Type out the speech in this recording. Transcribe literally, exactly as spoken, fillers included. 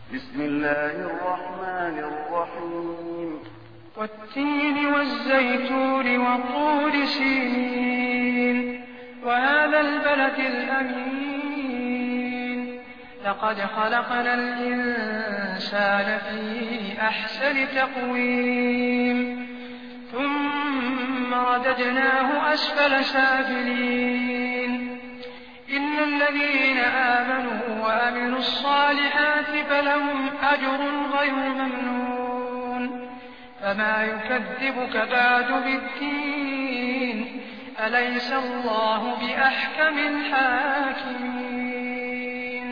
بسم الله الرحمن الرحيم والتين والزيتون وطور سينين وهذا البلد الأمين لقد خلقنا الإنسان في أحسن تقويم ثم رددناه أسفل سافلين إن الذين آمنوا وعملوا الصالحات فلهم أجر غير ممنون فما يكذبك بعد بالدين أليس الله بأحكم الحاكمين